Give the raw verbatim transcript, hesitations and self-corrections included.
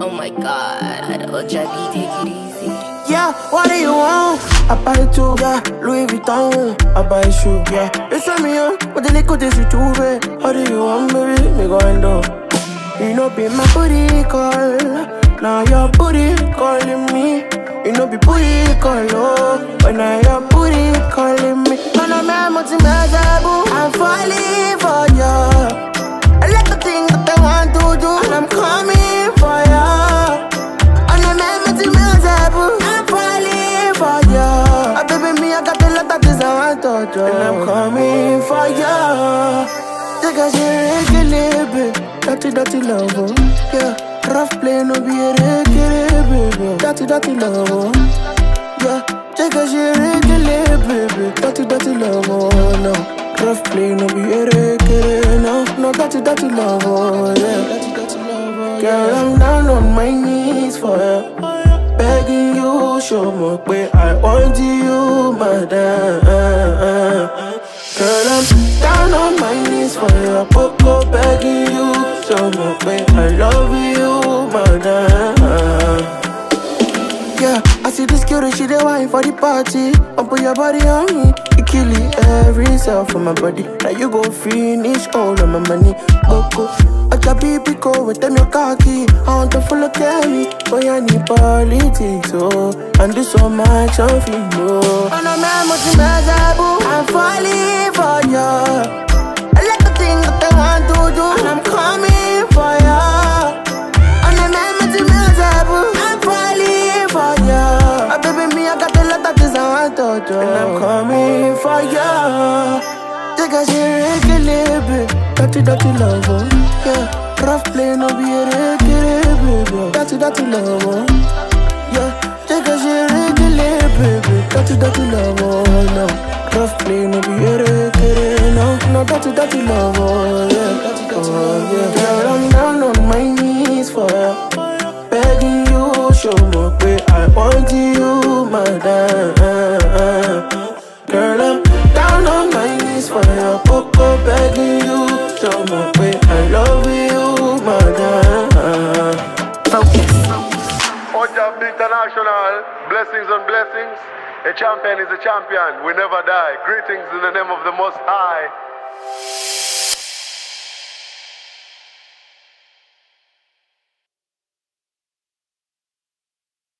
Oh my god, Ojabi, take it easy. Yeah, what do you want? I buy two, yeah, Louis Vuitton. I buy shoe, yeah. You send me on, but the liquor is you too bad. What do you want, baby? Me going down. You know, be my booty call. Now your booty calling me. You know, be booty call, oh. But now your booty calling me. Man, I'm a multi-measure, I'm falling for you. I like the things that I want to do, and I'm coming for you. And I'm a multi-measure, I'm falling for you. Oh, baby, me, I got the lot of things I want to do, and I'm coming for you. Take a shit, baby. Dirty, dirty love, oh. Yeah. Rough play, no be a regular, baby. Dirty, dirty love, oh. Yeah. Take a shit, regular, baby. Dirty, dirty love, oh, no. Rough play, no be a regular, no. No, dirty, dirty love, oh, yeah. Dirty, dirty love, oh, yeah. Girl, I'm down on my knees for you. Begging you, show me where I want you, madam. Girl, I'm down on my knees for you. Poco begging you, show me where I love you, madam. Yeah, I see this girl, she the wine for the party. Up put your body on me, you kill it every cell for my body. Now you go finish all of my money. Coco, I got baby go with them your khaki. I want to follow carry, but I need politics, oh. And do so much of you, know. And I'm a multi-measure, I'm falling for you. I like the things that I want to do, and I'm coming for you. And I'm a multi-measure, I'm falling for you. Oh, baby, me, I got the lot of things I want to do, and I'm coming for you. Take a shit, regular, baby. Dirty, dirty love, oh. Yeah. Rough play, no be a regular, baby. Dirty, dirty love, oh. Yeah. Take a shit, regular, baby. Dirty, dirty love, oh, no. Rough play, no be a regular, no. No, dirty, dirty love, oh, yeah. Oh, yeah. Girl, I'm down on my knees for you. Begging you, show me where I want you, madam. Girl, I'm down on my knees for you. Coco begging you, show me where I love you, madam. Focus. Ojabi International, blessings on blessings. A champion is a champion. We never die. Greetings in the name of the Most High.